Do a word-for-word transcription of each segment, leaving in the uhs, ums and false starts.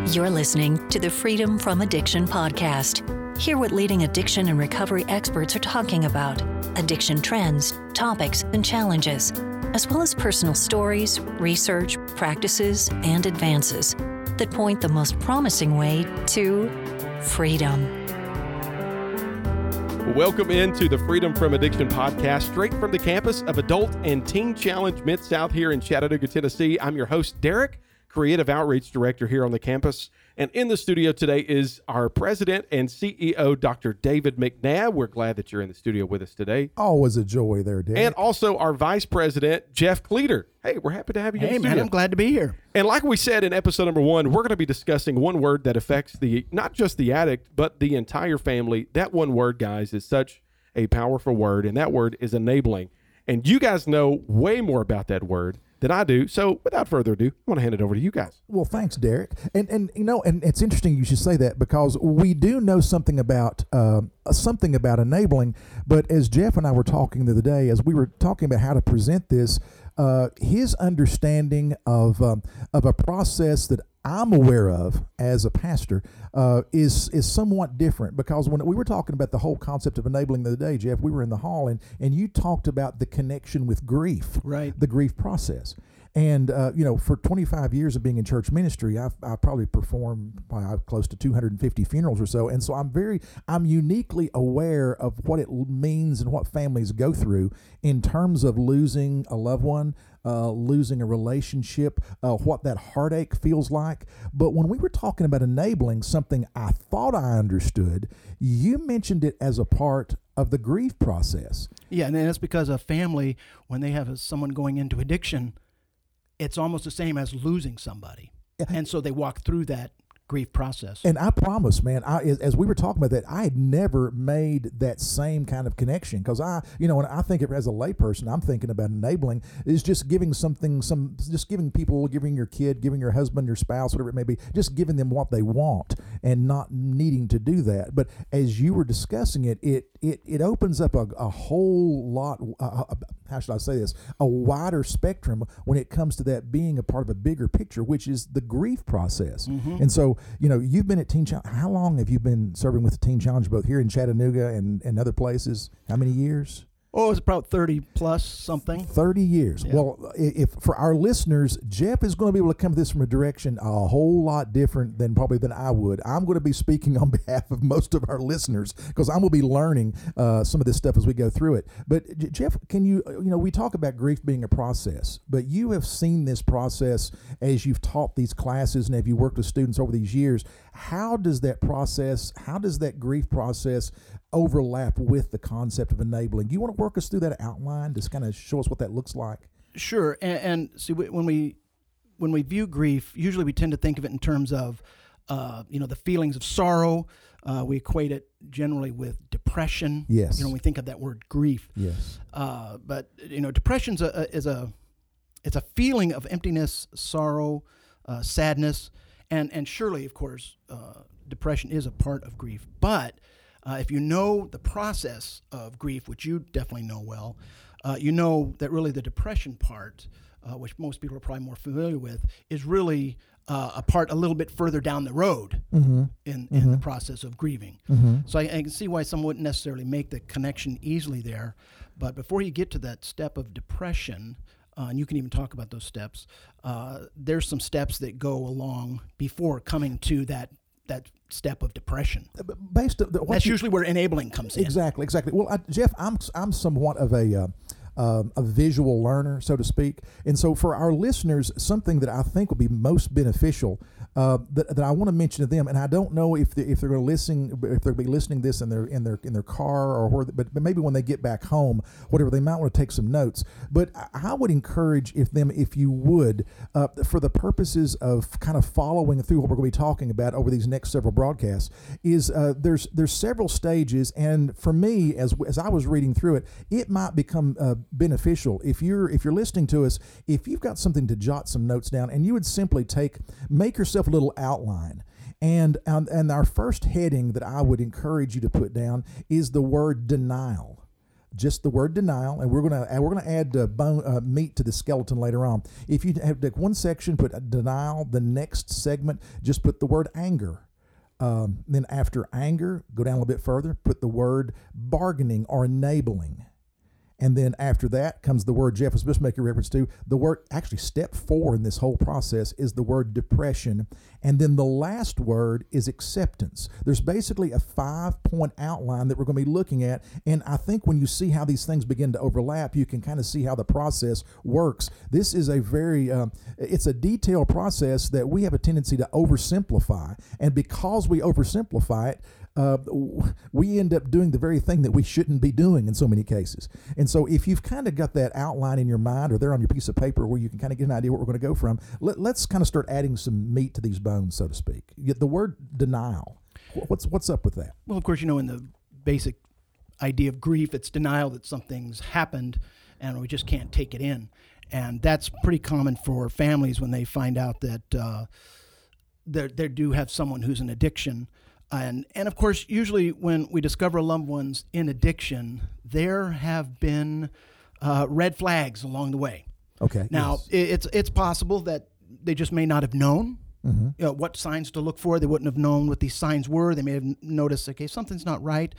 You're listening to the Freedom from Addiction podcast. Hear what leading addiction and recovery experts are talking about, addiction trends, topics, and challenges, as well as personal stories, research, practices, and advances that point the most promising way to freedom. Welcome into the Freedom from Addiction podcast, straight from the campus of Adult and Teen Challenge Mid-South here in Chattanooga, Tennessee. I'm your host, Derek, Creative Outreach Director here on the campus. And in the studio today is our President and C E O, Doctor David McNabb. We're glad that you're in the studio with us today. Always a joy there, Derek. And also our Vice President, Jeff Cleater. Hey, we're happy to have you hey, in the man, studio. I'm glad to be here. And like we said in episode number one, we're going to be discussing one word that affects the not just the addict, but the entire family. That one word, guys, is such a powerful word, and that word is enabling. And you guys know way more about that word than I do. So without further ado, I want to hand it over to you guys. Well, thanks, Derek. And and you know, and it's interesting you should say that, because we do know something about um, something about enabling. But as Jeff and I were talking the other day, as we were talking about how to present this, uh, his understanding of um, of a process that I'm aware of as a pastor uh, is is somewhat different, because when we were talking about the whole concept of enabling the other day, Jeff, we were in the hall and, and you talked about the connection with grief, right? The grief process. And, uh, you know, for twenty-five years of being in church ministry, I've, I've probably performed probably close to two hundred fifty funerals or so. And so I'm very, I'm uniquely aware of what it means and what families go through in terms of losing a loved one, uh, losing a relationship, uh, what that heartache feels like. But when we were talking about enabling, something I thought I understood, you mentioned it as a part of the grief process. Yeah, and that's because a family, when they have a, someone going into addiction, it's almost the same as losing somebody. Yeah. And so they walk through that grief process. And I promise, man, I, as, as we were talking about that, I had never made that same kind of connection, because I, you know, when I think of it as a layperson, I'm thinking about enabling is just giving something, some, just giving people, giving your kid, giving your husband, your spouse, whatever it may be, just giving them what they want and not needing to do that. But as you were discussing it, it, it, it opens up a, a whole lot, uh, how should I say this, a wider spectrum when it comes to that being a part of a bigger picture, which is the grief process. Mm-hmm. And so, you know, you've been at Teen Challenge. How long have you been serving with the Teen Challenge, both here in Chattanooga and, and other places? How many years? Oh, it's about thirty plus something. thirty years. Yeah. Well, if for our listeners, Jeff is going to be able to come to this from a direction a whole lot different than probably than I would. I'm going to be speaking on behalf of most of our listeners, because I'm going to be learning uh, some of this stuff as we go through it. But J- Jeff, can you, you know, we talk about grief being a process, but you have seen this process as you've taught these classes and have you worked with students over these years. How does that process, how does that grief process overlap with the concept of enabling? Do you want to work us through that outline, just kind of show us what that looks like? Sure. And, and see, when we when we view grief, usually we tend to think of it in terms of, uh, you know, the feelings of sorrow. Uh, we equate it generally with depression. Yes. You know, when we think of that word grief. Yes. Uh, but you know, depression's a, a, is a it's a feeling of emptiness, sorrow, uh, sadness, and and surely, of course, uh, depression is a part of grief. But Uh, if you know the process of grief, which you definitely know well, uh, you know that really the depression part, uh, which most people are probably more familiar with, is really uh, a part a little bit further down the road mm-hmm. in, mm-hmm. in the process of grieving. Mm-hmm. So I, I can see why some wouldn't necessarily make the connection easily there. But before you get to that step of depression, uh, and you can even talk about those steps, uh, there's some steps that go along before coming to that that step of depression. Based on the, what That's you, usually where enabling comes in. Exactly, exactly. Well, I, Jeff, I'm I'm somewhat of a uh, um, a visual learner, so to speak, and so for our listeners, something that I think would be most beneficial uh, that, that I want to mention to them, and I don't know if they, if they're going to listen, if they'll be listening this in their in their in their car or where, but, but maybe when they get back home, whatever, they might want to take some notes. But I, I would encourage if them, if you would, uh, for the purposes of kind of following through what we're going to be talking about over these next several broadcasts, is uh, there's there's several stages, and for me, as as I was reading through it, it might become uh, beneficial if you're if you're listening to us, if you've got something to jot some notes down, and you would simply take make yourself a little outline. And, and and our first heading that I would encourage you to put down is the word denial. just the word denial, and we're gonna we're gonna add uh, bone uh, meat to the skeleton later on. If you have like one section, put denial. The next segment, just put the word anger. Um, then after anger, go down a little bit further, put the word bargaining or enabling. And then after that comes the word Jeff was supposed to make a reference to. The word, actually step four in this whole process is the word depression. And then the last word is acceptance. There's basically a five-point outline that we're going to be looking at. And I think when you see how these things begin to overlap, you can kind of see how the process works. This is a very, um, it's a detailed process that we have a tendency to oversimplify. And because we oversimplify it, Uh, we end up doing the very thing that we shouldn't be doing in so many cases. And so if you've kind of got that outline in your mind or there on your piece of paper where you can kind of get an idea where we're going to go from, let, let's kind of start adding some meat to these bones, so to speak. The word denial, what's what's up with that? Well, of course, you know, in the basic idea of grief, it's denial that something's happened and we just can't take it in. And that's pretty common for families when they find out that uh, they do have someone who's in addiction. And, and of course, usually when we discover a loved one's in addiction, there have been uh, red flags along the way. Okay. Now, yes. it's it's possible that they just may not have known mm-hmm. you know, what signs to look for. They wouldn't have known what these signs were. They may have noticed, okay, something's not right.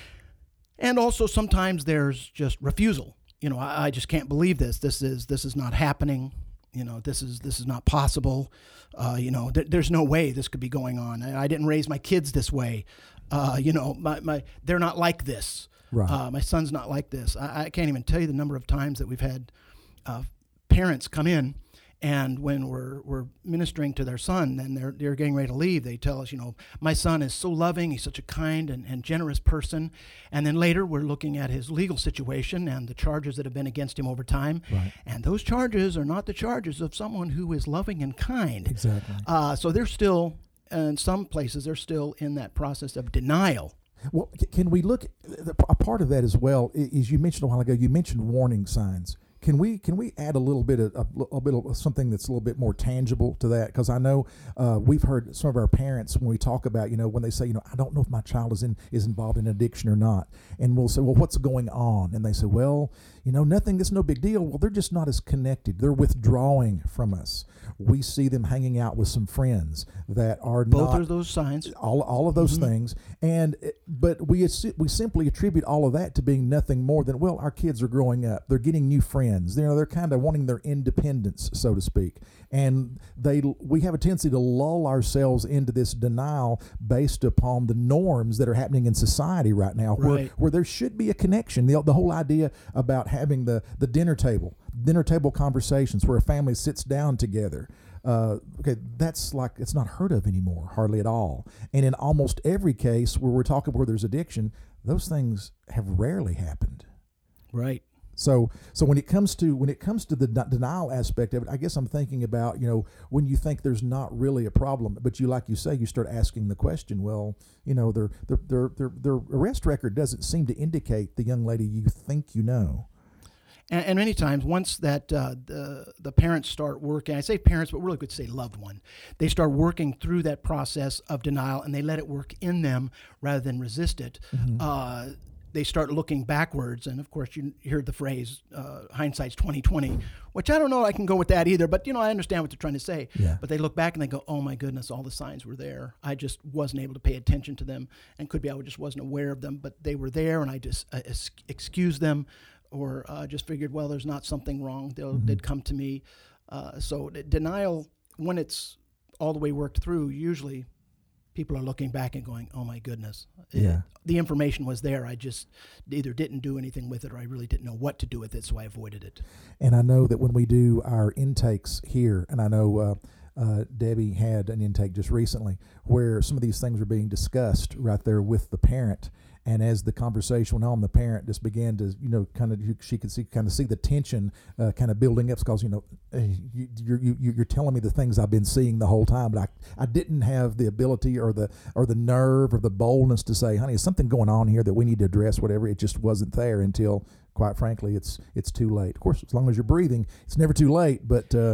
And also sometimes there's just refusal. You know, I, I just can't believe this. This is this is not happening. You know, this is this is not possible. Uh, you know, th- there's no way this could be going on. I, I didn't raise my kids this way. Uh, you know, my, my they're not like this. Right. Uh, my son's not like this. I, I can't even tell you the number of times that we've had uh, parents come in, and when we're we're ministering to their son and they're they're getting ready to leave, they tell us, you know, my son is so loving. He's such a kind and, and generous person. And then later we're looking at his legal situation and the charges that have been against him over time. Right. And those charges are not the charges of someone who is loving and kind. Exactly. Uh, so they're still, in some places, they're still in that process of denial. Well, can we look, a part of that as well is you mentioned a while ago, you mentioned warning signs. Can we can we add a little bit of a, a bit of something that's a little bit more tangible to that? Because I know uh, we've heard some of our parents when we talk about, you know, when they say, you know, I don't know if my child is in is involved in addiction or not, and we'll say, well, what's going on? And they say, well, you know, nothing. It's no big deal. Well, they're just not as connected. They're withdrawing from us. We see them hanging out with some friends that are both not, of those signs. All all of those mm-hmm. things, and but we we simply attribute all of that to being nothing more than, well, our kids are growing up. They're getting new friends. You know, they're kind of wanting their independence, so to speak, and they we have a tendency to lull ourselves into this denial based upon the norms that are happening in society right now, where right. where there should be a connection. The the whole idea about having the the dinner table, dinner table conversations where a family sits down together. Uh, okay, that's like, it's not heard of anymore, hardly at all. And in almost every case where we're talking where there's addiction, those things have rarely happened. Right. So, so when it comes to when it comes to the de- denial aspect of it, I guess I'm thinking about, you know, when you think there's not really a problem, but you, like you say, you start asking the question. Well, you know, their their their their, their arrest record doesn't seem to indicate the young lady you think you know. And, and many times, once that uh, the the parents start working, I say parents, but really could say loved one, they start working through that process of denial, and they let it work in them rather than resist it. Mm-hmm. Uh, they start looking backwards, and of course, you heard the phrase uh, "hindsight's twenty twenty," which I don't know I can go with that either. But you know, I understand what they're trying to say. Yeah. But they look back and they go, "Oh my goodness, all the signs were there. I just wasn't able to pay attention to them, and could be I just wasn't aware of them, but they were there, and I just uh, excused them." Or uh, just figured, well, there's not something wrong. They'll, mm-hmm. They'd come to me. Uh, so d- denial, when it's all the way worked through, usually people are looking back and going, oh, my goodness. Yeah. It, the information was there. I just either didn't do anything with it or I really didn't know what to do with it, so I avoided it. And I know that when we do our intakes here, and I know uh, uh, Debbie had an intake just recently where some of these things are being discussed right there with the parent. And as the conversation went on, the parent just began to, you know, kind of, she could see, kind of see the tension uh, kind of building up because, you know, you, you're, you, you're telling me the things I've been seeing the whole time, but I, I didn't have the ability or the or the nerve or the boldness to say, honey, is something going on here that we need to address, whatever. It just wasn't there until, quite frankly, it's it's too late. Of course, as long as you're breathing, it's never too late, but... Uh,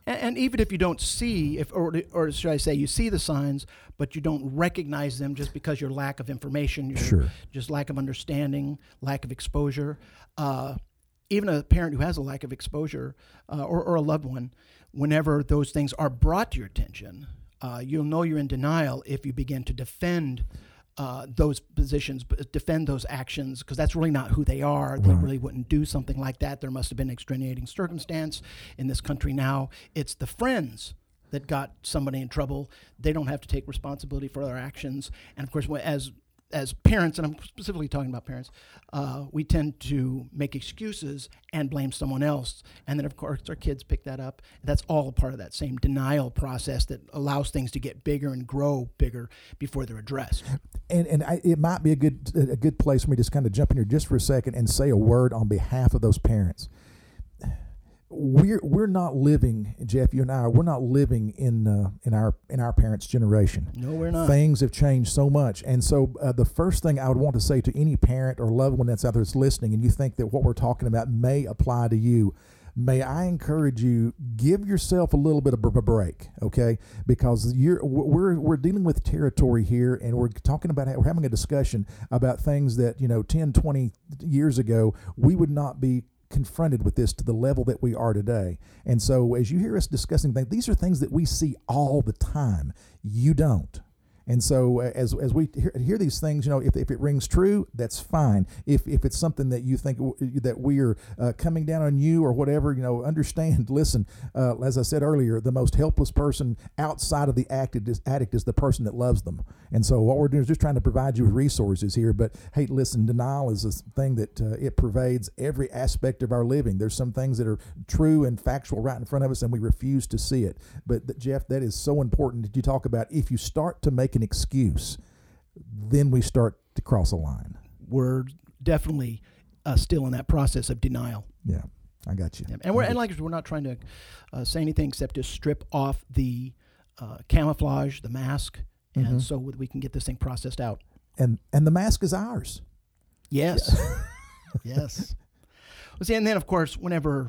And, and even if you don't see, if or, or should I say, you see the signs, but you don't recognize them just because your lack of information, your Sure. just lack of understanding, lack of exposure. Uh, even a parent who has a lack of exposure uh, or, or a loved one, whenever those things are brought to your attention, uh, you'll know you're in denial if you begin to defend uh, those positions, but defend those actions, because that's really not who they are. They Right. really wouldn't do something like that. There must have been extenuating circumstance in this country now. It's the friends that got somebody in trouble. They don't have to take responsibility for their actions. And of course, wh- as as parents, and I'm specifically talking about parents, uh, we tend to make excuses and blame someone else. And then, of course, our kids pick that up. That's all a part of that same denial process that allows things to get bigger and grow bigger before they're addressed. And and I, it might be a good a good place for me to just kind of jump in here just for a second and say a word on behalf of those parents. We're we're not living, Jeff. You and I, we're not living in uh, in our in our parents' generation. No, we're not. Things have changed so much, and so uh, the first thing I would want to say to any parent or loved one that's out there that's listening, and you think that what we're talking about may apply to you, may I encourage you, give yourself a little bit of a break, okay? Because you're we're we're dealing with territory here, and we're talking about we're having a discussion about things that, you know, ten, twenty years ago we would not be confronted with this to the level that we are today. And so as you hear us discussing things, these are things that we see all the time. You don't. And so uh, as as we hear, hear these things, you know, if, if it rings true, that's fine. If if it's something that you think w- that we are uh, coming down on you or whatever, you know, understand, listen, uh, as I said earlier, the most helpless person outside of the addict is, addict is the person that loves them. And so what we're doing is just trying to provide you with resources here. But hey, listen, denial is a thing that uh, it pervades every aspect of our living. There's some things that are true and factual right in front of us, and we refuse to see it. But th- Jeff, that is so important that you talk about. If you start to make an excuse, then we start to cross a line. We're definitely uh, still in that process of denial. Yeah, I got you. Yeah. And we're and like I said, we're not trying to uh, say anything except to strip off the uh, camouflage, the mask, and Mhm. so we can get this thing processed out. And and the mask is ours. Yes, yes. Well, see, and then of course, whenever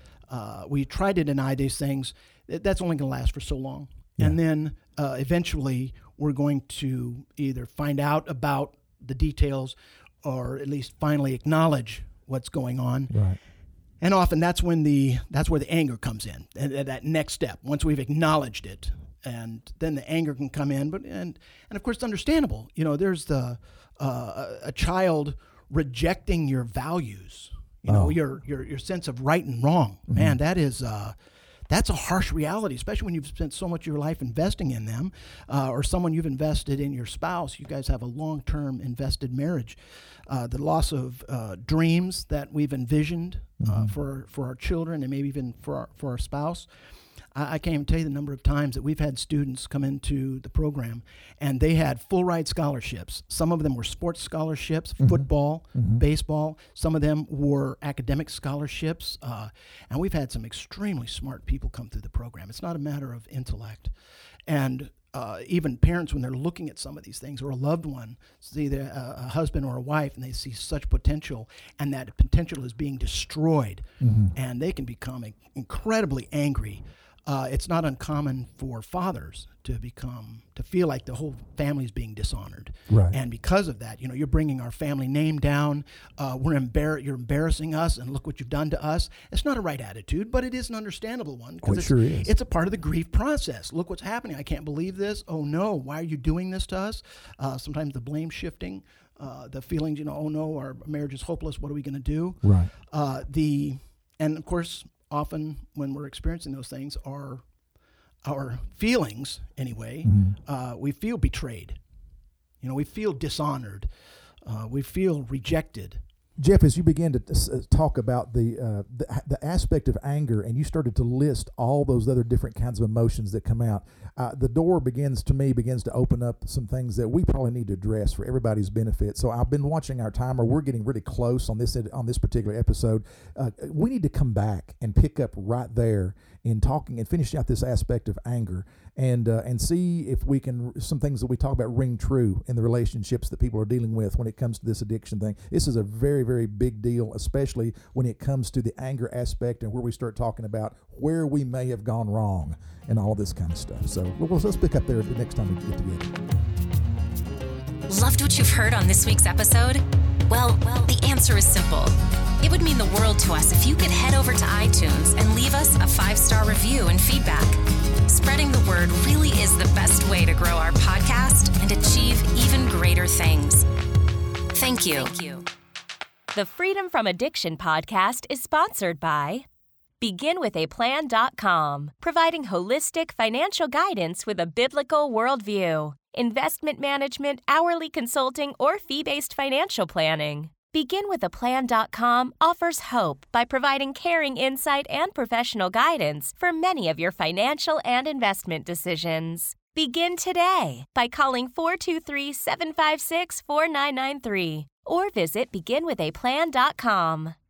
uh, we try to deny these things, th- that's only going to last for so long, Yeah. and then uh, eventually we're going to either find out about the details, or at least finally acknowledge what's going on. Right. And often that's when the that's where the anger comes in, and, and that next step. Once we've acknowledged it, and then the anger can come in. But and and of course it's understandable. You know, there's the uh, a child rejecting your values. You know, Oh. your your your sense of right and wrong. Mm-hmm. Man, that is. Uh, That's a harsh reality, especially when you've spent so much of your life investing in them, uh, or someone you've invested in your spouse. You guys have a long-term invested marriage. Uh, the loss of uh, dreams that we've envisioned uh, Mm-hmm. for for our children, and maybe even for our, for our spouse. I, I can't even tell you the number of times that we've had students come into the program, and they had full ride scholarships. Some of them were sports scholarships, Mm-hmm. football, baseball. Some of them were academic scholarships, uh, and we've had some extremely smart people come through the program. It's not a matter of intellect, and uh, even parents, when they're looking at some of these things, or a loved one, see the, uh, a husband or a wife, and they see such potential, and that potential is being destroyed, and they can become in- incredibly angry. Uh, it's not uncommon for fathers to become, to feel like the whole family is being dishonored. Right. And because of that, you know, you're bringing our family name down. Uh, we're embar- You're embarrassing us, and look what you've done to us. It's not a right attitude, but it is an understandable one. 'cause Oh, it it's, sure is. It's a part of the grief process. Look what's happening. I can't believe this. Oh, no. Why are you doing this to us? Uh, sometimes the blame shifting, uh, the feelings, you know, oh, no, our marriage is hopeless. What are we going to do? Right. Uh, the and of course, often when we're experiencing those things, our our feelings, anyway, uh, we feel betrayed. You know, we feel dishonored. Uh, we feel rejected. Jeff, as you began to uh, talk about the, uh, the the aspect of anger, and you started to list all those other different kinds of emotions that come out, uh, the door begins to me begins to open up some things that we probably need to address for everybody's benefit. So I've been watching our timer. We're getting really close on this on this particular episode. Uh, we need to come back and pick up right there in talking and finishing out this aspect of anger, and uh, and see if we can, some things that we talk about ring true in the relationships that people are dealing with when it comes to this addiction thing. This is a very, very big deal, especially when it comes to the anger aspect and where we start talking about where we may have gone wrong and all of this kind of stuff. So well, let's pick up there the next time we get together. Loved what you've heard on this week's episode? Well, well, the answer is simple. It would mean the world to us if you could head over to iTunes and leave us a five-star review and feedback. Spreading the word really is the best way to grow our podcast and achieve even greater things. Thank you. Thank you. The Freedom from Addiction podcast is sponsored by begin with a plan dot com, providing holistic financial guidance with a biblical worldview, investment management, hourly consulting, or fee-based financial planning. begin with a plan dot com offers hope by providing caring insight and professional guidance for many of your financial and investment decisions. Begin today by calling four two three, seven five six, four nine nine three or visit begin with a plan dot com.